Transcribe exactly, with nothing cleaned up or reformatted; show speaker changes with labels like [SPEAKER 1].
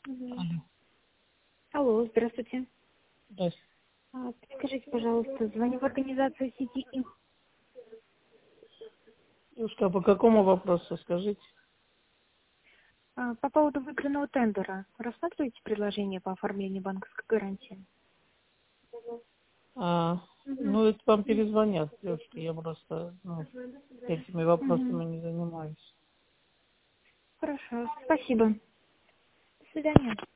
[SPEAKER 1] Мгм.
[SPEAKER 2] Алло.
[SPEAKER 1] Алло, здравствуйте.
[SPEAKER 2] Здравствуйте.
[SPEAKER 1] А, Скажите, пожалуйста, звоню в организацию сети Им.
[SPEAKER 2] Девушка, а по какому вопросу скажите?
[SPEAKER 1] А, По поводу выигранного тендера. Рассматриваете предложение по оформлению банковской гарантии?
[SPEAKER 2] А,
[SPEAKER 1] Мгм.
[SPEAKER 2] ну, это вам перезвонят, девушка. Я просто ну, этими вопросами
[SPEAKER 1] Мгм.
[SPEAKER 2] не занимаюсь.
[SPEAKER 1] Хорошо, спасибо. До свидания.